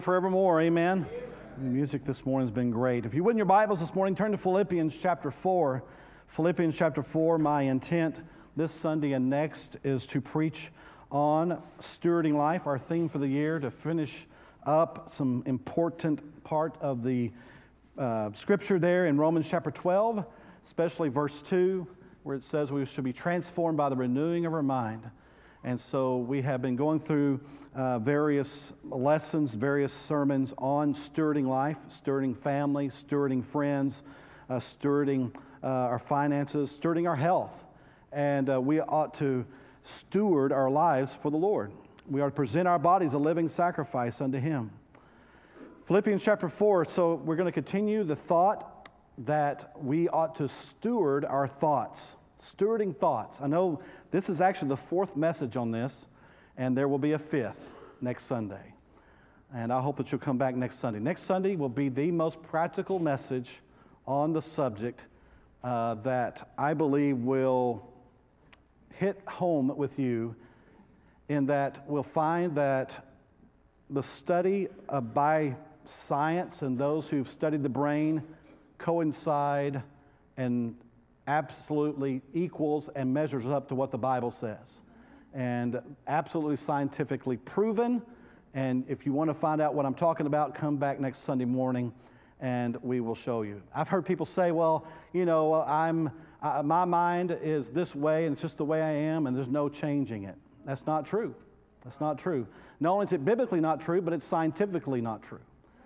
Forevermore, amen. The music this morning has been great. If you would in your Bibles this morning, turn to Philippians chapter 4. Philippians chapter 4, my intent this Sunday and next is to preach on stewarding life, our theme for the year, to finish up some important part of the scripture there in Romans chapter 12, especially verse 2, where it says we should be transformed by the renewing of our mind. And so we have been going through various lessons, various sermons on stewarding life, stewarding family, stewarding friends, stewarding our finances, stewarding our health. And we ought to steward our lives for the Lord. We ought to present our bodies a living sacrifice unto Him. Philippians chapter 4, so we're going to continue the thought that we ought to steward our thoughts. Stewarding thoughts. I know this is actually the fourth message on this, and there will be a fifth next Sunday. And I hope that you'll come back next Sunday. Next Sunday will be the most practical message on the subject that I believe will hit home with you, in that we'll find that the study by science and those who've studied the brain coincide and absolutely equals and measures up to what the Bible says. And absolutely scientifically proven. And if you want to find out what I'm talking about, come back next Sunday morning and we will show you. I've heard people say, well, you know, my mind is this way and it's just the way I am and there's no changing it. That's not true. That's not true. Not only is it biblically not true, but it's scientifically not true.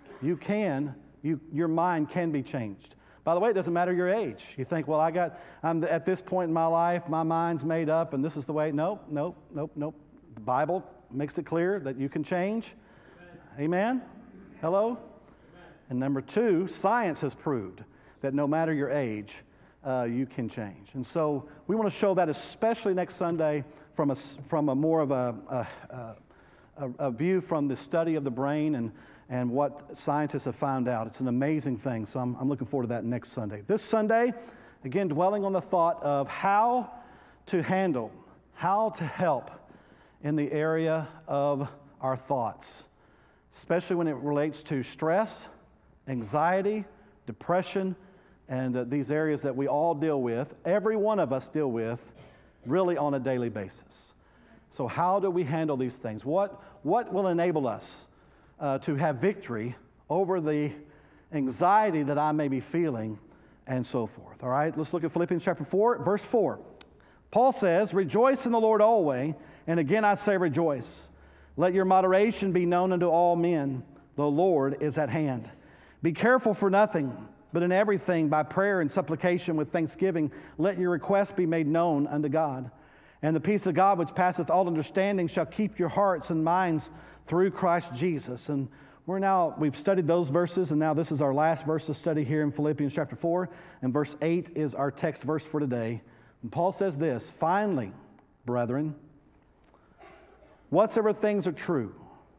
Your mind can be changed. By the way, it doesn't matter your age. You think, well, I'm at this point in my life, my mind's made up, and this is the way. Nope. The Bible makes it clear that you can change. Amen? Hello? Amen. And number two, science has proved that no matter your age, you can change. And so we want to show that, especially next Sunday, from a more of a view from the study of the brain and what scientists have found out. It's an amazing thing, so I'm looking forward to that next Sunday. This Sunday, again, dwelling on the thought of how to handle, how to help in the area of our thoughts, especially when it relates to stress, anxiety, depression, and these areas that we all deal with, every one of us deal with, really on a daily basis. So how do we handle these things? What will enable us to have victory over the anxiety that I may be feeling, and so forth. All right, let's look at Philippians chapter 4, verse 4. Paul says, "Rejoice in the Lord always, and again I say rejoice. Let your moderation be known unto all men. The Lord is at hand. Be careful for nothing, but in everything by prayer and supplication with thanksgiving, let your requests be made known unto God. And the peace of God, which passeth all understanding, shall keep your hearts and minds through Christ Jesus." And we've studied those verses, and now this is our last verse to study here in Philippians chapter 4, and verse 8 is our text verse for today. And Paul says this, "Finally, brethren, whatsoever things are true."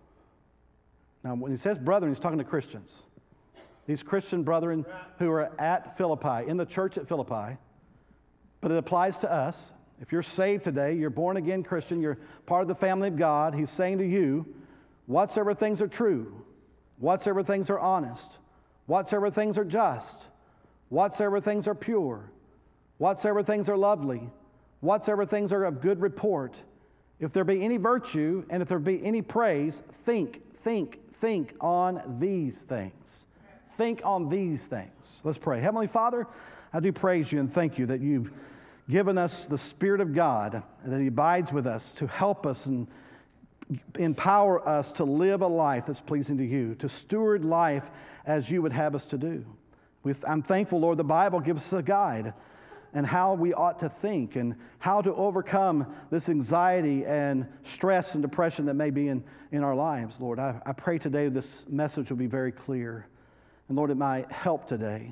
Now, when he says brethren, he's talking to Christians. These Christian brethren who are at Philippi, in the church at Philippi, but it applies to us. If you're saved today, you're born again Christian, you're part of the family of God, he's saying to you, whatsoever things are true, whatsoever things are honest, whatsoever things are just, whatsoever things are pure, whatsoever things are lovely, whatsoever things are of good report, if there be any virtue and if there be any praise, think on these things. Think on these things. Let's pray. Heavenly Father, I do praise you and thank you that you've given us the Spirit of God, and that He abides with us to help us and empower us to live a life that's pleasing to you, to steward life as you would have us to do. I'm thankful, Lord, the Bible gives us a guide and how we ought to think and how to overcome this anxiety and stress and depression that may be in our lives, Lord. I pray today this message will be very clear. And Lord, it might help today.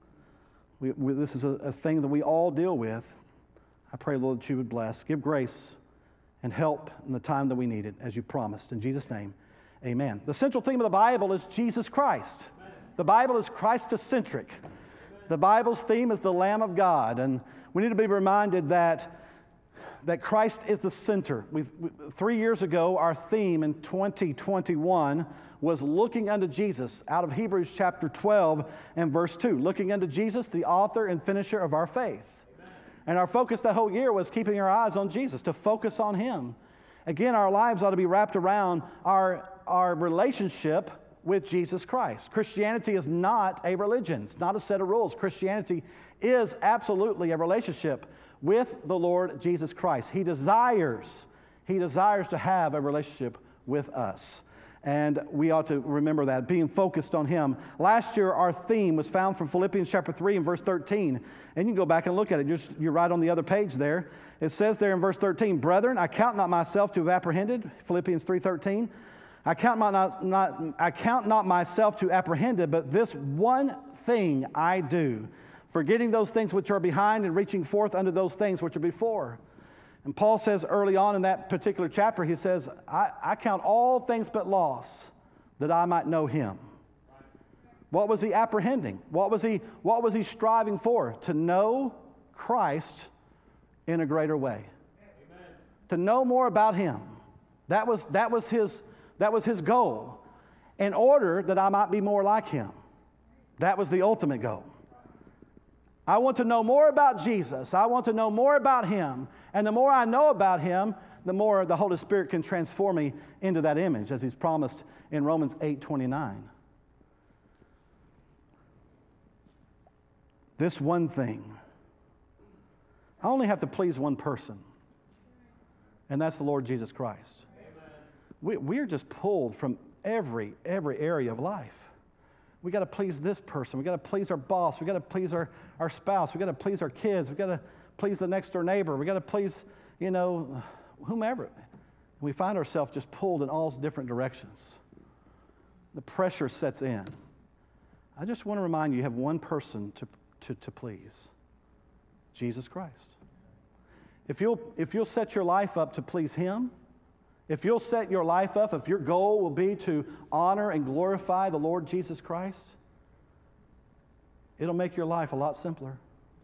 This is a thing that we all deal with. I pray, Lord, that you would bless, give grace, and help in the time that we need it, as you promised. In Jesus' name, amen. The central theme of the Bible is Jesus Christ. Amen. The Bible is Christocentric. The Bible's theme is the Lamb of God. And we need to be reminded that that Christ is the center. 3 years ago, our theme in 2021 was looking unto Jesus out of Hebrews chapter 12 and verse 2. Looking unto Jesus, the author and finisher of our faith. Amen. And our focus the whole year was keeping our eyes on Jesus, to focus on Him. Again, our lives ought to be wrapped around our relationship with Jesus Christ. Christianity is not a religion. It's not a set of rules. Christianity is absolutely a relationship with the Lord Jesus Christ. He desires to have a relationship with us. And we ought to remember that, being focused on Him. Last year, our theme was found from Philippians chapter 3 and verse 13. And you can go back and look at it. You're right on the other page there. It says there in verse 13, "Brethren, I count not myself to have apprehended," Philippians 3:13. I count not myself to apprehended, but this one thing I do, forgetting those things which are behind and reaching forth unto those things which are before. And Paul says early on in that particular chapter, he says, I count all things but loss that I might know Him. What was he apprehending? What was he striving for? To know Christ in a greater way. Amen. To know more about Him. That was his goal, in order that I might be more like Him. That was the ultimate goal. I want to know more about Jesus. I want to know more about Him. And the more I know about Him, the more the Holy Spirit can transform me into that image, as He's promised in Romans 8:29. This one thing. I only have to please one person, and that's the Lord Jesus Christ. We're just pulled from every area of life. We got to please this person. We got to please our boss. We got to please our spouse. We got to please our kids. We got to please the next door neighbor. We got to please, whomever. We find ourselves just pulled in all different directions. The pressure sets in. I just want to remind you have one person to please, Jesus Christ. If you'll set your life up to please Him, if you'll set your life up, if your goal will be to honor and glorify the Lord Jesus Christ, it'll make your life a lot simpler.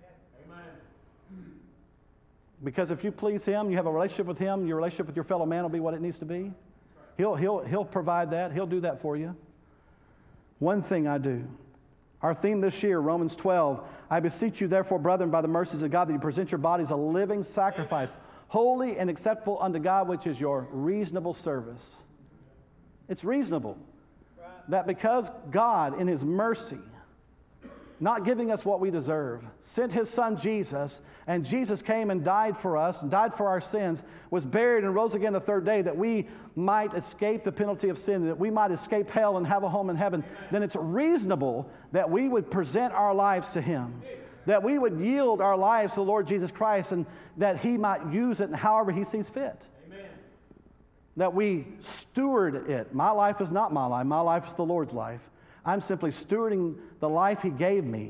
Amen. Because if you please Him, you have a relationship with Him, your relationship with your fellow man will be what it needs to be. He'll provide that. He'll do that for you. One thing I do. Our theme this year, Romans 12, "I beseech you therefore, brethren, by the mercies of God, that you present your bodies a living sacrifice, holy and acceptable unto God, which is your reasonable service." It's reasonable. That because God, in His mercy, not giving us what we deserve, sent His Son Jesus, and Jesus came and died for us, and died for our sins, was buried and rose again the third day, that we might escape the penalty of sin, that we might escape hell and have a home in heaven, then it's reasonable that we would present our lives to Him, that we would yield our lives to the Lord Jesus Christ, and that He might use it however He sees fit. Amen. That we steward it. My life is not my life. My life is the Lord's life. I'm simply stewarding the life He gave me.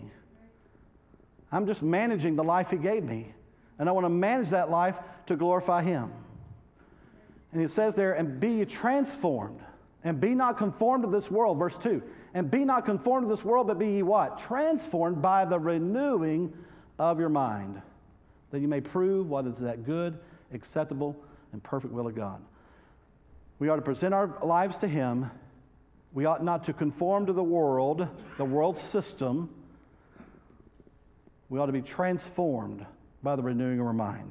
I'm just managing the life He gave me. And I want to manage that life to glorify Him. And it says there, "And be ye transformed, and be not conformed to this world," verse 2. "And be not conformed to this world, but be ye" what? "Transformed by the renewing of your mind, that you may prove what is that good, acceptable, and perfect will of God." We are to present our lives to Him. We ought not to conform to the world system. We ought to be transformed by the renewing of our mind.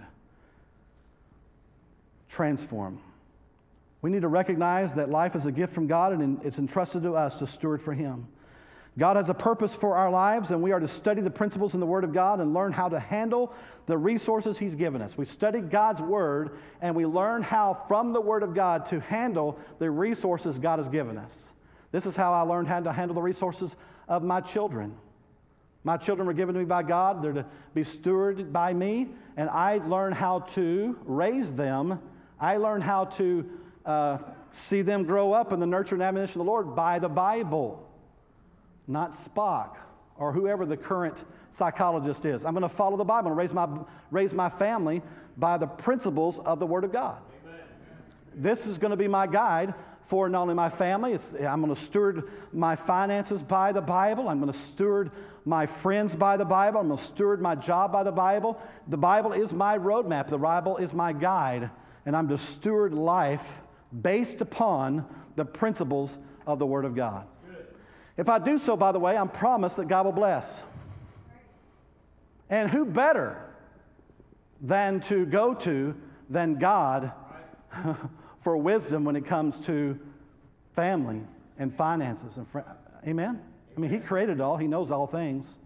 Transform. We need to recognize that life is a gift from God, and it's entrusted to us to steward for Him. God has a purpose for our lives, and we are to study the principles in the Word of God and learn how to handle the resources He's given us. We study God's Word, and we learn how, from the Word of God, to handle the resources God has given us. This is how I learned how to handle the resources of my children. My children were given to me by God. They're to be stewarded by me, and I learned how to raise them. I learned how to see them grow up in the nurture and admonition of the Lord by the Bible, not Spock or whoever the current psychologist is. I'm going to follow the Bible and raise my family by the principles of the Word of God. Amen. This is going to be my guide for not only my family, I'm going to steward my finances by the Bible. I'm going to steward my friends by the Bible. I'm going to steward my job by the Bible. The Bible is my roadmap. The Bible is my guide. And I'm to steward life based upon the principles of the Word of God. Good. If I do so, by the way, I'm promised that God will bless. And who better than to go to than God for wisdom when it comes to family and finances and friends. Amen? I mean, He created it all. He knows all things.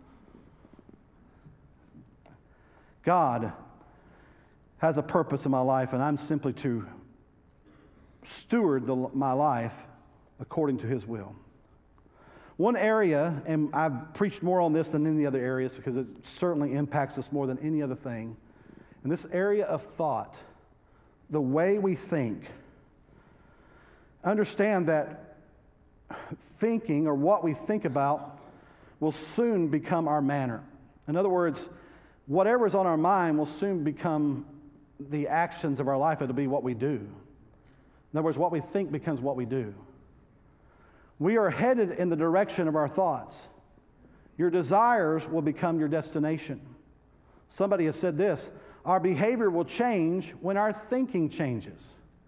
God has a purpose in my life, and I'm simply to steward my life according to His will. One area, and I've preached more on this than any other areas because it certainly impacts us more than any other thing, and this area of thought, the way we think. Understand that thinking, or what we think about, will soon become our manner. In other words, whatever is on our mind will soon become the actions of our life. It'll be what we do. In other words, what we think becomes what we do. We are headed in the direction of our thoughts. Your desires will become your destination. Somebody has said this: our behavior will change when our thinking changes.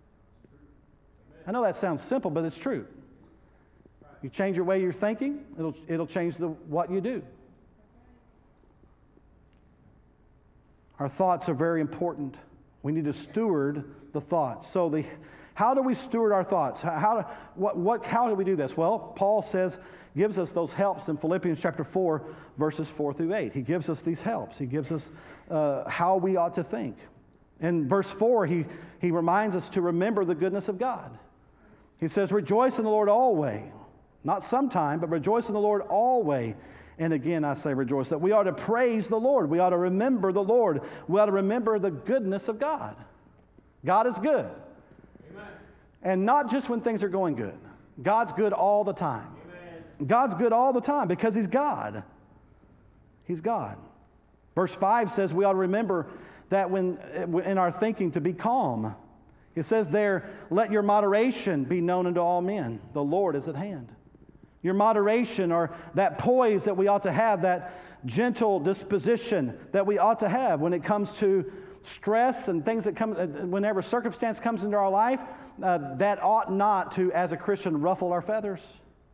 I know that sounds simple, but it's true. You change your way you're thinking, it'll change what you do. Our thoughts are very important. We need to steward the thoughts. So how do we steward our thoughts? How do we do this? Well, Paul gives us those helps in Philippians chapter 4, verses 4 through 8. He gives us these helps. He gives us how we ought to think. In verse 4, he reminds us to remember the goodness of God. He says, rejoice in the Lord always. Not sometime, but rejoice in the Lord always. And again, I say rejoice, that we ought to praise the Lord. We ought to remember the Lord. We ought to remember the goodness of God. God is good. Amen. And not just when things are going good. God's good all the time. Amen. God's good all the time because He's God. He's God. Verse 5 says we ought to remember that when in our thinking to be calm. It says there, let your moderation be known unto all men. The Lord is at hand. Your moderation, or that poise that we ought to have, that gentle disposition that we ought to have when it comes to stress and things that come, whenever circumstance comes into our life, that ought not to, as a Christian, ruffle our feathers.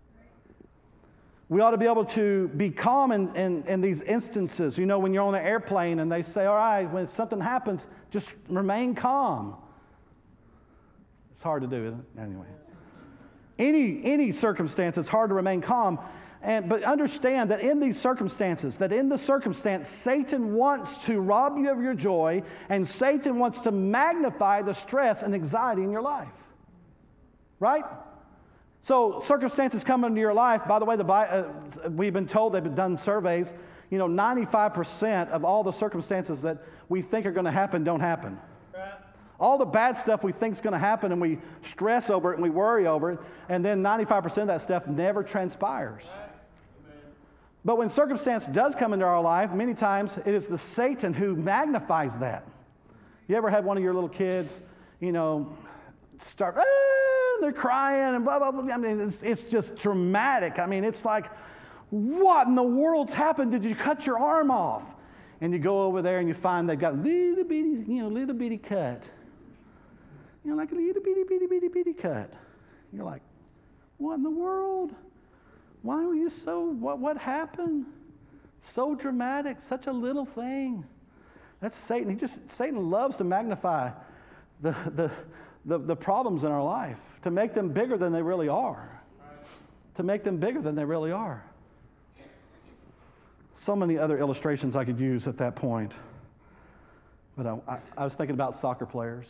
We ought to be able to be calm in these instances. You know, when you're on an airplane and they say, all right, when something happens, just remain calm. It's hard to do, isn't it? Anyway. Any circumstance, it's hard to remain calm. But understand that in these circumstances, Satan wants to rob you of your joy, and Satan wants to magnify the stress and anxiety in your life. Right? So circumstances come into your life. By the way, we've been told, they've done surveys, 95% of all the circumstances that we think are going to happen don't happen. All the bad stuff we think is going to happen, and we stress over it and we worry over it, and then 95% of that stuff never transpires. But when circumstance does come into our life, many times it is the Satan who magnifies that. You ever had one of your little kids, start, they're crying and blah, blah, blah. I mean, it's just dramatic. I mean, it's like, what in the world's happened? Did you cut your arm off? And you go over there and you find they've got a little bitty cut. Like a little bitty cut. You're like, what in the world? Why were you what happened? So dramatic, such a little thing. That's Satan. Satan loves to magnify the problems in our life, to make them bigger than they really are. To make them bigger than they really are. So many other illustrations I could use at that point. But I was thinking about soccer players.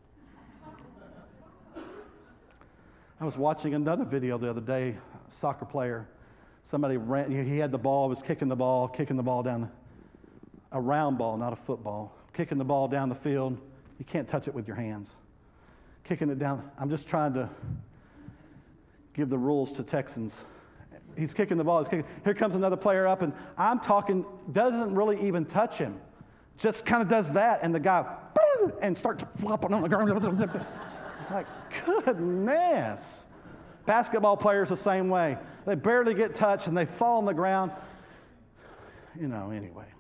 I was watching another video the other day, a soccer player. Somebody ran, he had the ball, was kicking the ball down, a round ball, not a football, kicking the ball down the field. You can't touch it with your hands. Kicking it down. I'm just trying to give the rules to Texans. He's kicking the ball. Here comes another player up, and I'm talking, doesn't really even touch him. Just kind of does that, and the guy, and starts flopping on the ground. Like, goodness. Basketball players the same way. They barely get touched and they fall on the ground. Anyway.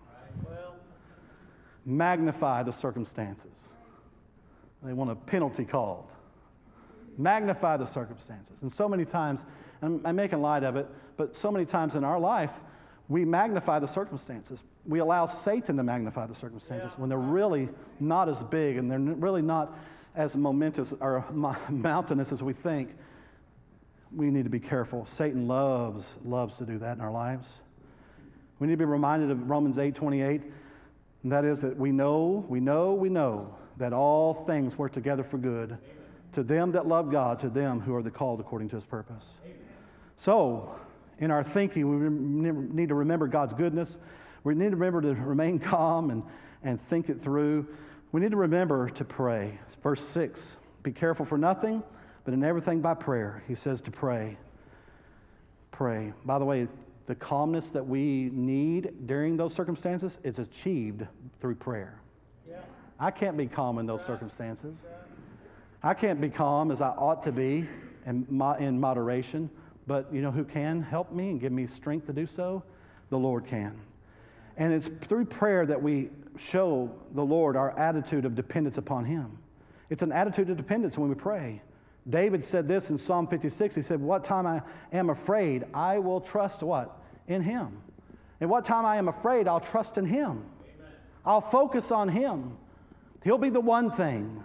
Magnify the circumstances. They want a penalty called. Magnify the circumstances. And so many times, and I'm making light of it, but so many times in our life, we magnify the circumstances. We allow Satan to magnify the circumstances when they're really not as big and they're really not as momentous or mountainous as we think. We need to be careful. Satan loves to do that in our lives. We need to be reminded of Romans 8:28, and that is that we know that all things work together for good to them that love God, to them who are the called according to his purpose. Amen. So, in our thinking, we need to remember God's goodness. We need to remember to remain calm and think it through. We need to remember to pray. Verse 6, be careful for nothing, but in everything by prayer. He says to pray. Pray. By the way, the calmness that we need during those circumstances is achieved through prayer. Yeah. I can't be calm in those circumstances. I can't be calm as I ought to be in moderation, but you know who can help me and give me strength to do so? The Lord can. And it's through prayer that we show the Lord our attitude of dependence upon him. It's an attitude of dependence when we pray. David said this in Psalm 56. He said, what time I am afraid, I will trust what? In him. And what time I am afraid, I'll trust in him. Amen. I'll focus on him. He'll be the one thing.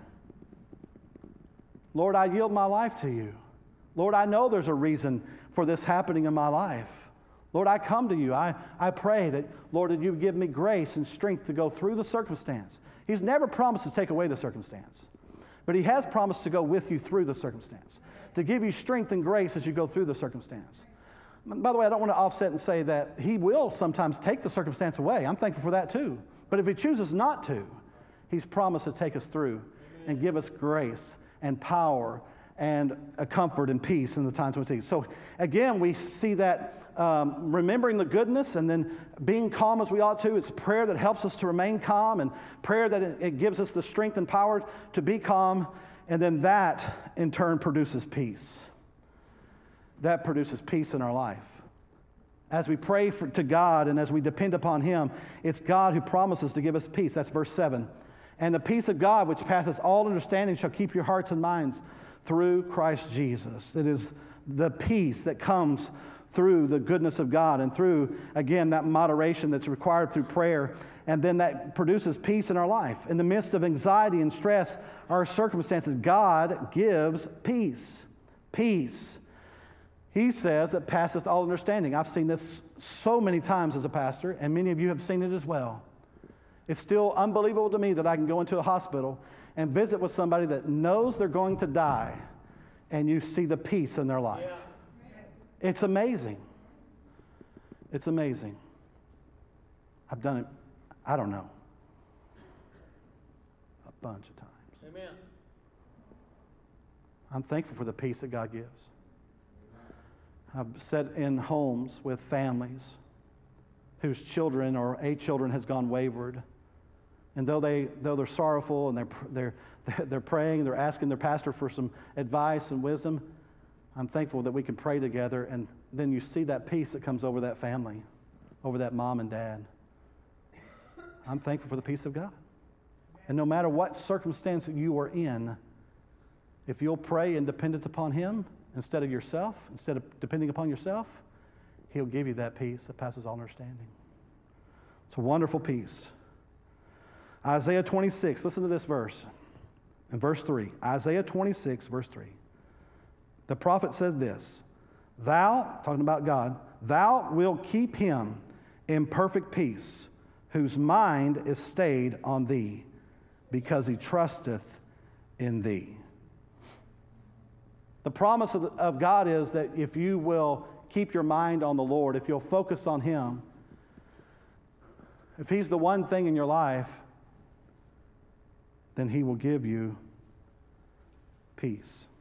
Lord, I yield my life to you. Lord, I know there's a reason for this happening in my life. Lord, I come to you. I pray that, Lord, that you give me grace and strength to go through the circumstance. He's never promised to take away the circumstance, but he has promised to go with you through the circumstance, to give you strength and grace as you go through the circumstance. By the way, I don't want to offset and say that he will sometimes take the circumstance away. I'm thankful for that too. But if he chooses not to, he's promised to take us through and give us grace and power and a comfort and peace in the times when we see. So again, we see that remembering the goodness and then being calm as we ought to. It's prayer that helps us to remain calm, and prayer that it gives us the strength and power to be calm, and then that in turn produces peace. That produces peace in our life. As we pray to God and as we depend upon him, it's God who promises to give us peace. That's verse 7. And the peace of God, which passes all understanding, shall keep your hearts and minds through Christ Jesus. It is the peace that comes through the goodness of God and through, again, that moderation that's required through prayer. And then that produces peace in our life. In the midst of anxiety and stress, our circumstances, God gives peace. Peace. He says that passeth all understanding. I've seen this so many times as a pastor, and many of you have seen it as well. It's still unbelievable to me that I can go into a hospital and visit with somebody that knows they're going to die, and you see the peace in their life. Yeah. It's amazing. It's amazing. I've done it, I don't know, a bunch of times. Amen. I'm thankful for the peace that God gives. I've sat in homes with families whose children or a children has gone wayward. And though they're sorrowful and they're praying, they're asking their pastor for some advice and wisdom, I'm thankful that we can pray together, and then you see that peace that comes over that family, over that mom and dad. I'm thankful for the peace of God. And no matter what circumstance you are in, if you'll pray in dependence upon him instead of yourself, instead of depending upon yourself, he'll give you that peace that passes all understanding. It's a wonderful peace. Isaiah 26, listen to this verse. In verse 3, Isaiah 26, verse 3. The prophet says this, thou, talking about God, thou wilt keep him in perfect peace, whose mind is stayed on thee, because he trusteth in thee. The promise of God is that if you will keep your mind on the Lord, if you'll focus on him, if he's the one thing in your life, then he will give you peace.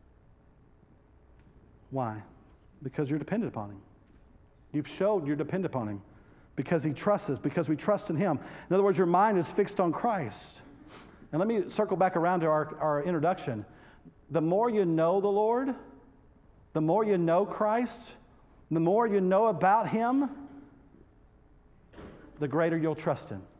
Why? Because you're dependent upon him. You've showed you're dependent upon him because he trusts us, because we trust in him. In other words, your mind is fixed on Christ. And let me circle back around to our introduction. the more you know the Lord, the more you know Christ, the more you know about Him, the greater you'll trust Him.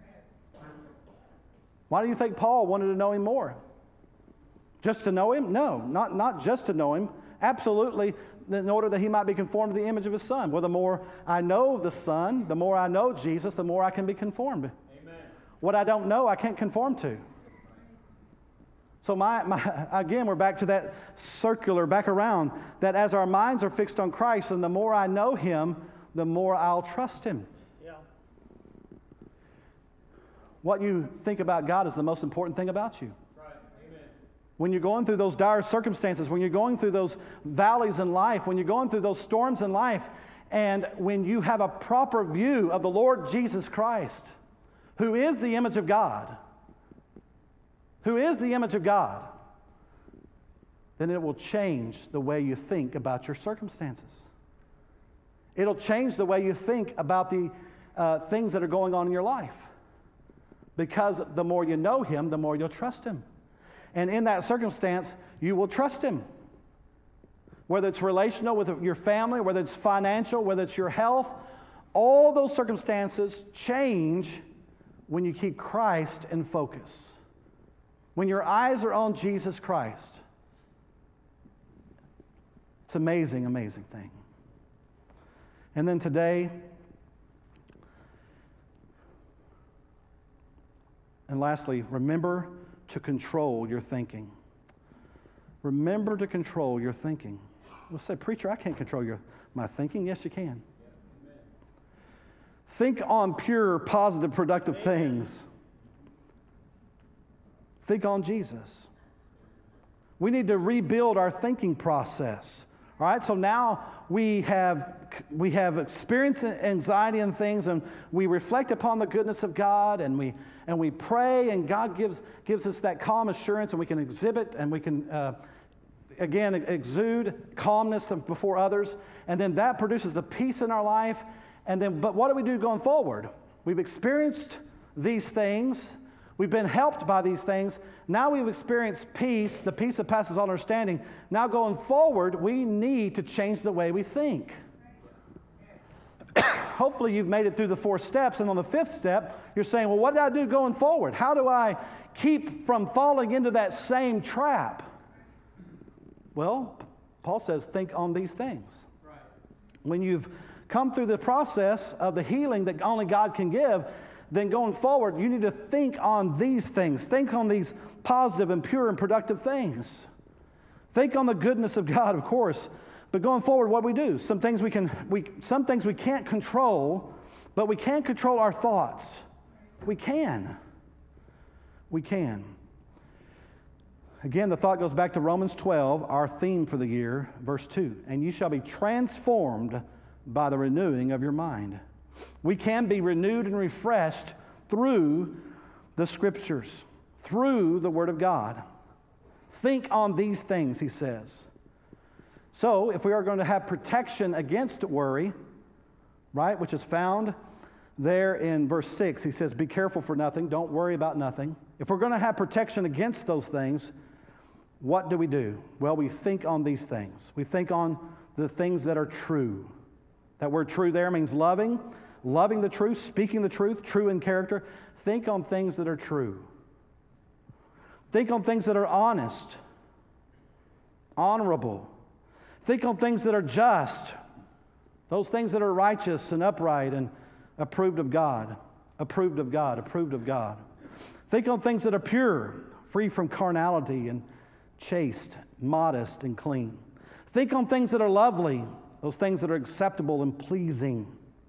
Why do you think Paul wanted to know Him more? Just to know Him? No, not just to know Him. Absolutely, in order that he might be conformed to the image of His Son. Well, the more I know the Son, the more I know Jesus, the more I can be conformed. Amen. What I don't know, I can't conform to. So again, we're back to that circular, back around, that as our minds are fixed on Christ, and the more I know Him, the more I'll trust Him. Yeah. What you think about God is the most important thing about you. Right. Amen. When you're going through those dire circumstances, when you're going through those valleys in life, when you're going through those storms in life, and when you have a proper view of the Lord Jesus Christ, who is the image of God, then it will change the way you think about your circumstances. It'll change the way you think about the things that are going on in your life. Because the more you know Him, the more you'll trust Him. And in that circumstance, you will trust Him. Whether it's relational with your family, whether it's financial, whether it's your health, all those circumstances change when you keep Christ in focus. When your eyes are on Jesus Christ. It's an amazing, amazing thing. And then today, and lastly, remember to control your thinking. Remember to control your thinking. We'll say, preacher, I can't control my thinking. Yes, you can. Think on pure, positive, productive things. Think on Jesus. We need to rebuild our thinking process. All right, so now we have experienced anxiety and things, and we reflect upon the goodness of God, and we pray, and God gives us that calm assurance, and we can exhibit, and we can again exude calmness before others, and then that produces the peace in our life. And then, but what do we do going forward? We've experienced these things. We've been helped by these things. Now we've experienced peace, the peace that passes all understanding. Now going forward, we need to change the way we think. Hopefully you've made it through the 4 steps, and on the 5th step, you're saying, well, what do I do going forward? How do I keep from falling into that same trap? Well, Paul says, think on these things. Right. When you've come through the process of the healing that only God can give, then going forward, you need to think on these things. Think on these positive and pure and productive things. Think on the goodness of God, of course. But going forward, what do we do? Some things we can't control, but we can control our thoughts. We can. Again, the thought goes back to Romans 12, our theme for the year, verse 2. And you shall be transformed by the renewing of your mind. We can be renewed and refreshed through the Scriptures, through the Word of God. Think on these things, he says. So, if we are going to have protection against worry, right, which is found there in verse 6, he says, be careful for nothing, don't worry about nothing. If we're going to have protection against those things, what do? Well, we think on these things. We think on the things that are true. That word true there means loving the truth, speaking the truth, true in character. Think on things that are true. Think on things that are honest, honorable. Think on things that are just, those things that are righteous and upright and approved of God. Think on things that are pure, free from carnality, and chaste, modest, and clean. Think on things that are lovely, those things that are acceptable and pleasing,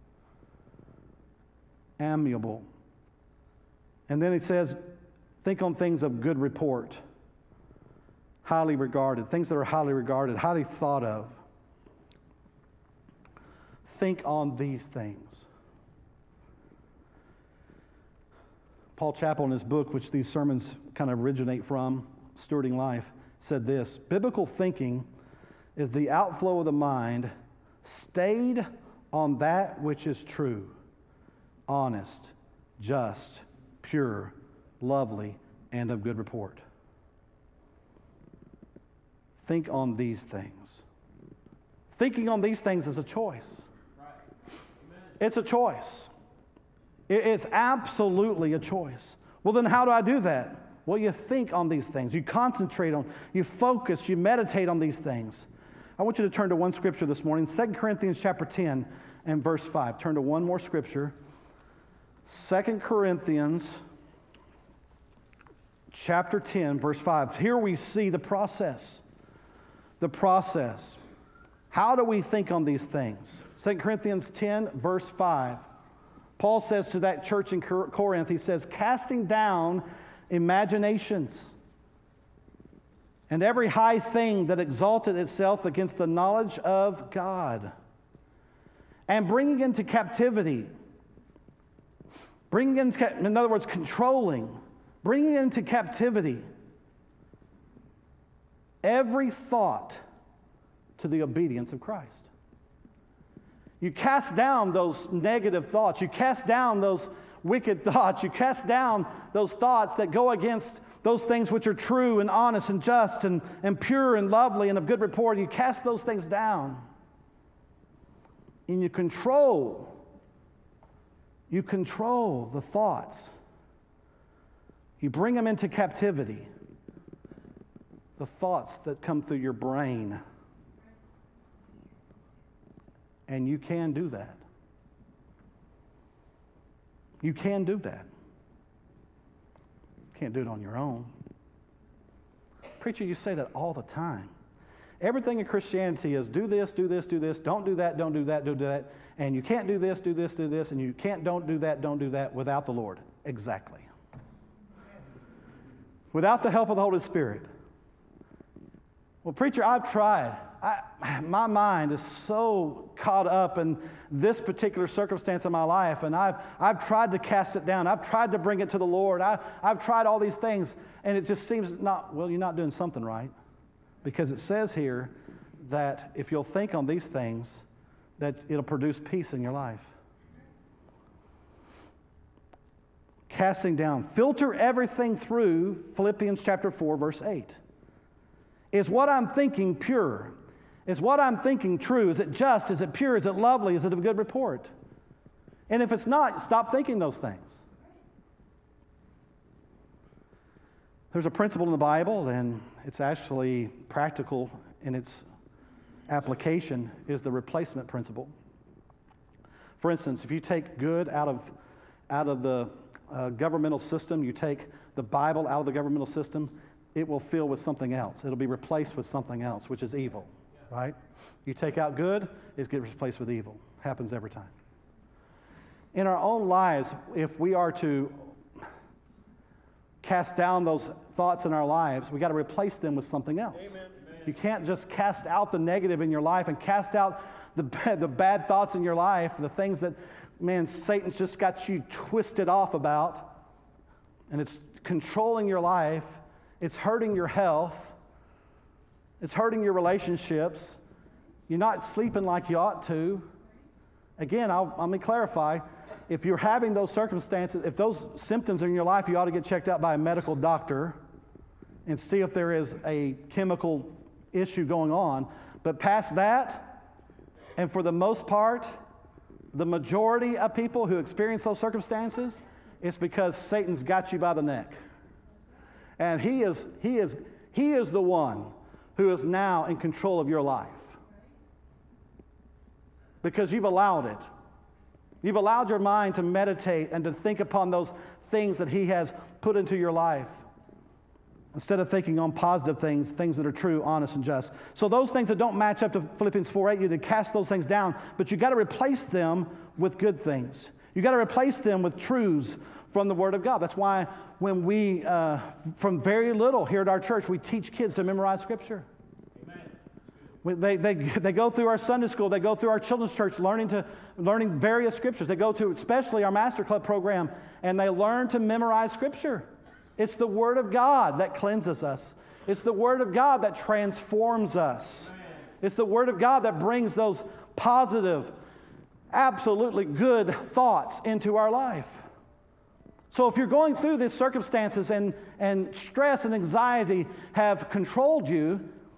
amiable. And then it says, think on things of good report, highly regarded, things that are highly regarded, highly thought of. Think on these things. Paul Chappell, in his book, which these sermons kind of originate from, Stewarding Life, said this: biblical thinking is the outflow of the mind stayed on that which is true, honest, just, pure, lovely, and of good report. think on these things. Thinking on these things is a choice. It's a choice. It's absolutely a choice. Well, then how do I do that? Well, you think on these things. You concentrate on, you focus, you meditate on these things. I want you to turn to one scripture this morning, 2 Corinthians chapter 10 and verse 5. Turn to one more scripture. 2 Corinthians chapter 10, verse 5. Here we see the process. The process. How do we think on these things? 2 Corinthians 10, verse 5. Paul says to that church in Corinth, he says, casting down imaginations and every high thing that exalted itself against the knowledge of God, and bringing into captivity, in other words, controlling, bringing into captivity every thought to the obedience of Christ. You cast down those negative thoughts. You cast down those wicked thoughts. You cast down those thoughts that go against those things which are true and honest and just and pure and lovely and of good report. You cast those things down. And you control the thoughts. You bring them into captivity. The thoughts that come through your brain. And you can do that. You can do that. Can't do it on your own. Preacher, you say that all the time. Everything in Christianity is do this, do this, do this, don't do that, don't do that, don't do that, and you can't do this, do this, do this, and you can't don't do that without the Lord. Exactly. Without the help of the Holy Spirit. Well, preacher, I've tried. My mind is so caught up in this particular circumstance in my life, and I've tried to cast it down. I've tried to bring it to the Lord. I've tried all these things, and it just seems you're not doing something right. Because it says here that if you'll think on these things, that it'll produce peace in your life. Casting down. Filter everything through Philippians chapter 4, verse 8. Is what I'm thinking pure? Is what I'm thinking true? Is it just? Is it pure? Is it lovely? Is it of good report? And if it's not, stop thinking those things. There's a principle in the Bible, and it's actually practical in its application, is the replacement principle. For instance, if you take good out of the governmental system, you take the Bible out of the governmental system, it will fill with something else. It'll be replaced with something else, which is evil, right? You take out good, it gets replaced with evil. Happens every time. In our own lives, if we are to cast down those thoughts in our lives, we got to replace them with something else. Amen. You can't just cast out the negative in your life and cast out the bad thoughts in your life, the things that, Satan's just got you twisted off about, and it's controlling your life. It's hurting your health. It's hurting your relationships. You're not sleeping like you ought to. Again, let me clarify. If you're having those circumstances, if those symptoms are in your life, you ought to get checked out by a medical doctor and see if there is a chemical issue going on. But past that, and for the most part, the majority of people who experience those circumstances, it's because Satan's got you by the neck. And he is the one who is now in control of your life. Because you've allowed it. You've allowed your mind to meditate and to think upon those things that he has put into your life. Instead of thinking on positive things, things that are true, honest, and just. So those things that don't match up to Philippians 4:8, you need to cast those things down, but you got to replace them with good things. You got to replace them with truths from the Word of God. That's why when we, from very little here at our church, we teach kids to memorize Scripture. They go through our Sunday school. They go through our children's church learning various scriptures. They go to especially our Master Club program, and they learn to memorize Scripture. It's the Word of God that cleanses us. It's the Word of God that transforms us. It's the Word of God that brings those positive, absolutely good thoughts into our life. So if you're going through these circumstances and stress and anxiety have controlled you,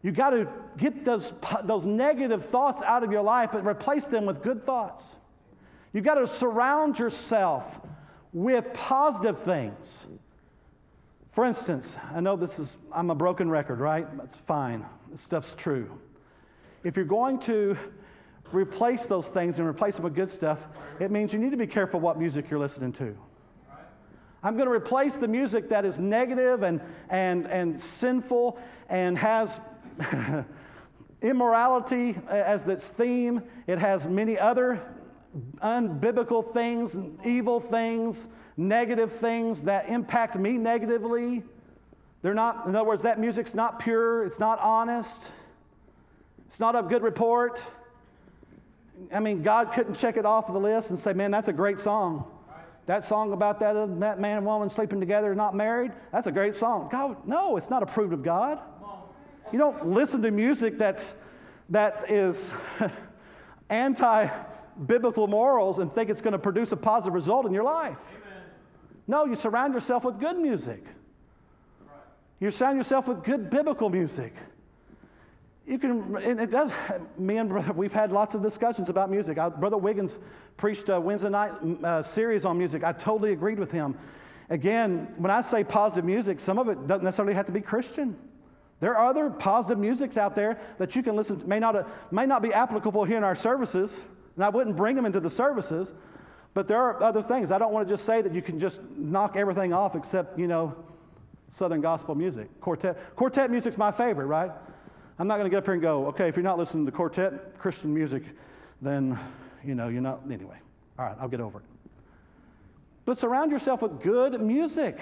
You got to get those negative thoughts out of your life, but replace them with good thoughts. You got to surround yourself with positive things. For instance, I know I'm a broken record, right? That's fine. This stuff's true. If you're going to replace those things and replace them with good stuff, it means you need to be careful what music you're listening to. I'm going to replace the music that is negative and sinful and has immorality as its theme. It has many other unbiblical things, evil things, negative things that impact me negatively. They're not, in other words, that music's not pure, it's not honest, it's not of good report. I mean, God couldn't check it off of the list and say, man, that's a great song. That song about that man and woman sleeping together, not married, that's a great song. God, no, it's not approved of God. You don't listen to music that is anti-biblical morals and think it's going to produce a positive result in your life. Amen. No, you surround yourself with good music. Right. You surround yourself with good biblical music. You can, and it does, me and Brother, we've had lots of discussions about music. Brother Wiggins preached a Wednesday night series on music. I totally agreed with him. Again, when I say positive music, some of it doesn't necessarily have to be Christian. There are other positive musics out there that you can listen to. May not be applicable here in our services, and I wouldn't bring them into the services, but there are other things. I don't want to just say that you can just knock everything off except, Southern gospel music. Quartet music's my favorite, right? I'm not going to get up here and go, okay, if you're not listening to quartet Christian music, then, you're not, anyway. All right, I'll get over it. But surround yourself with good music.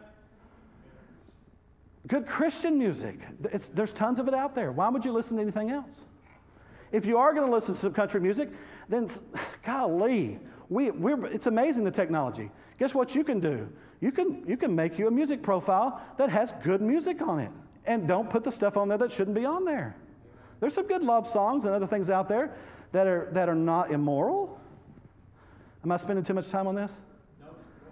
Good Christian music. There's tons of it out there. Why would you listen to anything else? If you are going to listen to some country music, then golly, it's amazing the technology. Guess what you can do? You can make you a music profile that has good music on it. And don't put the stuff on there that shouldn't be on there. There's some good love songs and other things out there that are not immoral. Am I spending too much time on this? No.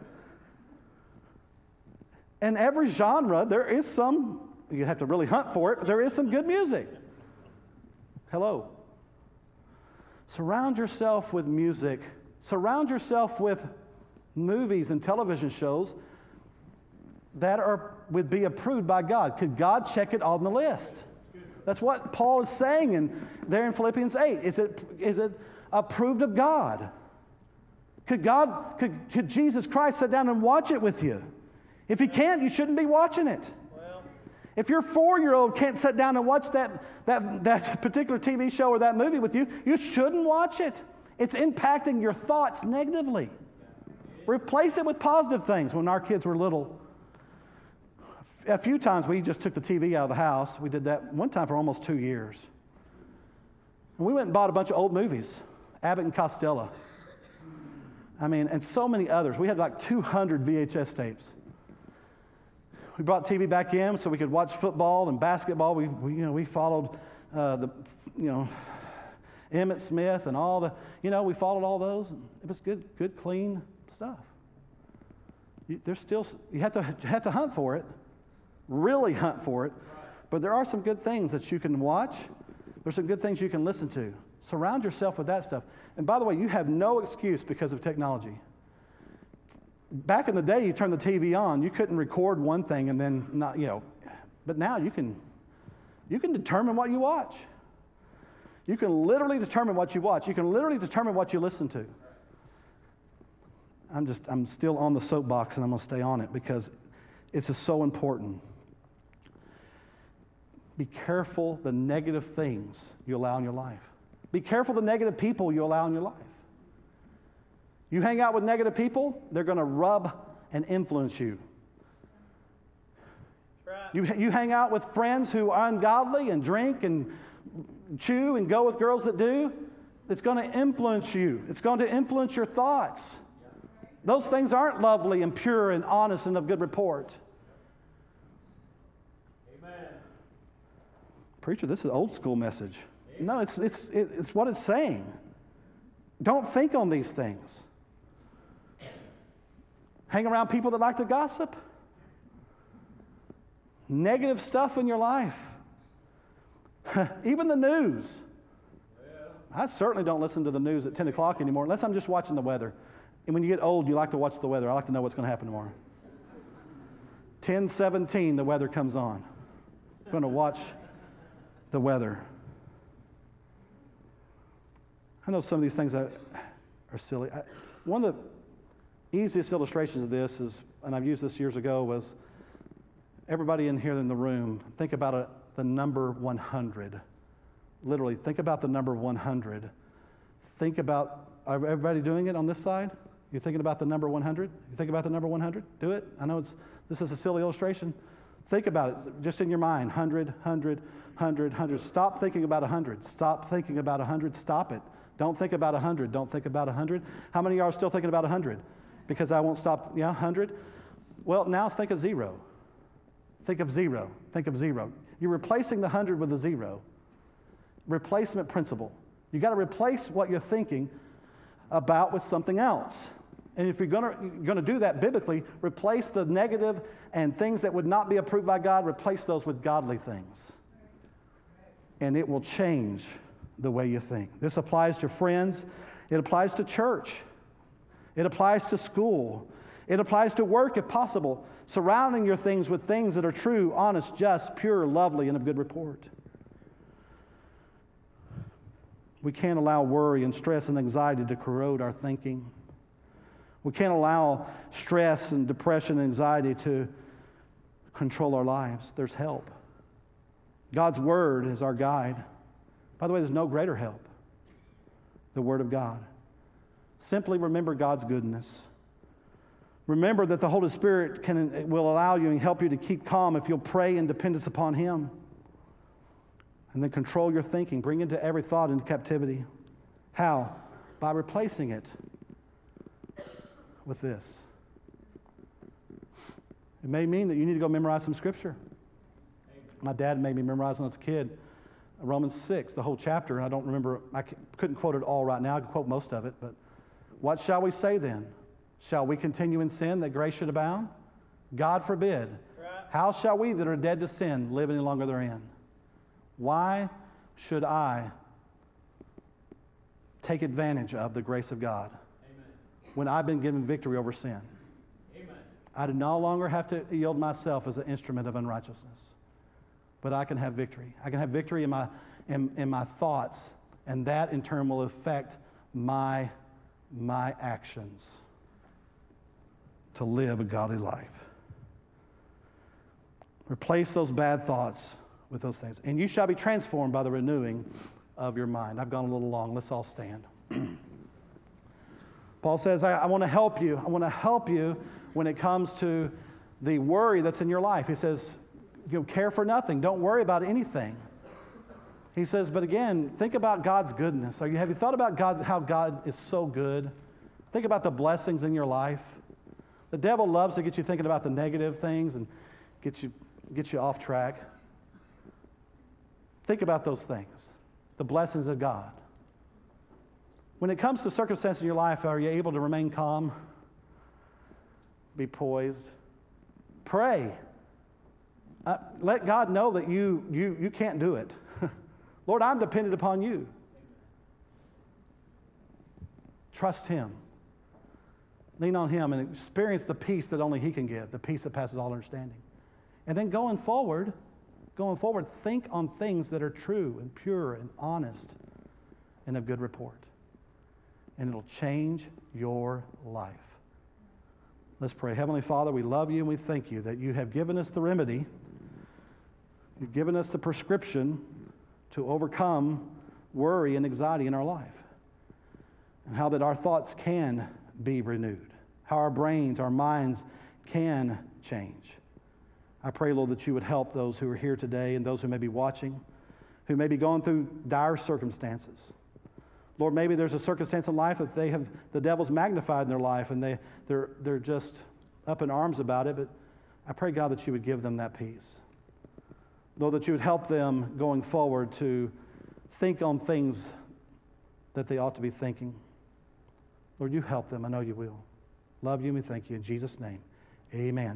In every genre, there is some, you have to really hunt for it, but there is some good music. Hello. Surround yourself with music. Surround yourself with movies and television shows that would be approved by God. Could God check it on the list? That's what Paul is saying there in Philippians 8. Is it approved of God? Could Jesus Christ sit down and watch it with you? If he can't, you shouldn't be watching it. If your 4-year-old can't sit down and watch that particular TV show or that movie with you, you shouldn't watch it. It's impacting your thoughts negatively. Replace it with positive things. When our kids were little, a few times we just took the TV out of the house. We did that one time for almost 2 years. And we went and bought a bunch of old movies, Abbott and Costello. And so many others. We had like 200 VHS tapes. We brought TV back in so we could watch football and basketball. We followed Emmitt Smith and all the, we followed all those. It was good, clean stuff. You have to hunt for it, really hunt for it. But there are some good things that you can watch. There's some good things you can listen to. Surround yourself with that stuff. And by the way, you have no excuse because of technology. Back in the day, you turned the TV on, you couldn't record one thing and then not, but now you can determine what you watch. You can literally determine what you watch. You can literally determine what you listen to. I'm still on the soapbox and I'm going to stay on it because it's just so important. Be careful the negative things you allow in your life. Be careful the negative people you allow in your life. You hang out with negative people, they're going to rub and influence you. Right. You hang out with friends who are ungodly and drink and chew and go with girls that do, it's going to influence you. It's going to influence your thoughts. Those things aren't lovely and pure and honest and of good report. Amen. Preacher, this is an old school message. No, it's what it's saying. Don't think on these things. Hang around people that like to gossip. Negative stuff in your life. Even the news. I certainly don't listen to the news at 10 o'clock anymore unless I'm just watching the weather. And when you get old, you like to watch the weather. I like to know what's going to happen tomorrow. 10:17, the weather comes on. I'm going to watch the weather. I know some of these things are silly. One of the easiest illustrations of this is, and I've used this years ago, was everybody in here in the room, think about the number 100. Literally, think about the number 100. Think about, are everybody doing it on this side? You're thinking about the number 100? You think about the number 100? Do it. I know this is a silly illustration. Think about it, just in your mind. 100, 100, 100, 100. Stop thinking about 100. Stop thinking about 100. Stop it. Don't think about 100. Don't think about 100. How many of you are still thinking about 100? Because I won't stop. Yeah, 100? Well, now think of 0. Think of 0. Think of 0. You're replacing the 100 with a 0. Replacement principle. You got to replace what you're thinking about with something else. And if you're going to do that biblically, replace the negative and things that would not be approved by God, replace those with godly things. And it will change the way you think. This applies to friends. It applies to church. It applies to school. It applies to work if possible. Surrounding your things with things that are true, honest, just, pure, lovely, and of good report. We can't allow worry and stress and anxiety to corrode our thinking. We can't allow stress and depression and anxiety to control our lives. There's help. God's Word is our guide. By the way, there's no greater help. The Word of God. Simply remember God's goodness. Remember that the Holy Spirit will allow you and help you to keep calm if you'll pray in dependence upon Him. And then control your thinking. Bring into every thought into captivity. How? By replacing it with this. It may mean that you need to go memorize some scripture. My dad made me memorize when I was a kid Romans 6, the whole chapter. I don't remember, I couldn't quote it all right now. I could quote most of it. But what shall we say then? Shall we continue in sin that grace should abound? God forbid. Right. How shall we that are dead to sin live any longer therein? Why should I take advantage of the grace of God when I've been given victory over sin? Amen. I do no longer have to yield myself as an instrument of unrighteousness, but I can have victory. I can have victory in my thoughts, and that in turn will affect my actions to live a godly life. Replace those bad thoughts with those things. And you shall be transformed by the renewing of your mind. I've gone a little long. Let's all stand. Paul says, I want to help you. I want to help you when it comes to the worry that's in your life. He says, care for nothing. Don't worry about anything. He says, but again, think about God's goodness. Have you thought about God, how God is so good? Think about the blessings in your life. The devil loves to get you thinking about the negative things and get you off track. Think about those things, the blessings of God. When it comes to circumstances in your life, are you able to remain calm? Be poised? Pray. Let God know that you can't do it. Lord, I'm dependent upon you. Trust Him. Lean on Him and experience the peace that only He can give, the peace that passes all understanding. And then going forward, think on things that are true and pure and honest and of good report. And it'll change your life. Let's pray. Heavenly Father, we love you and we thank you that you have given us the remedy. You've given us the prescription to overcome worry and anxiety in our life. And how that our thoughts can be renewed. How our brains, our minds can change. I pray, Lord, that you would help those who are here today and those who may be watching, who may be going through dire circumstances. Lord, maybe there's a circumstance in life that the devil's magnified in their life and they're just up in arms about it, but I pray, God, that you would give them that peace. Lord, that you would help them going forward to think on things that they ought to be thinking. Lord, you help them. I know you will. Love you and we thank you. In Jesus' name, amen.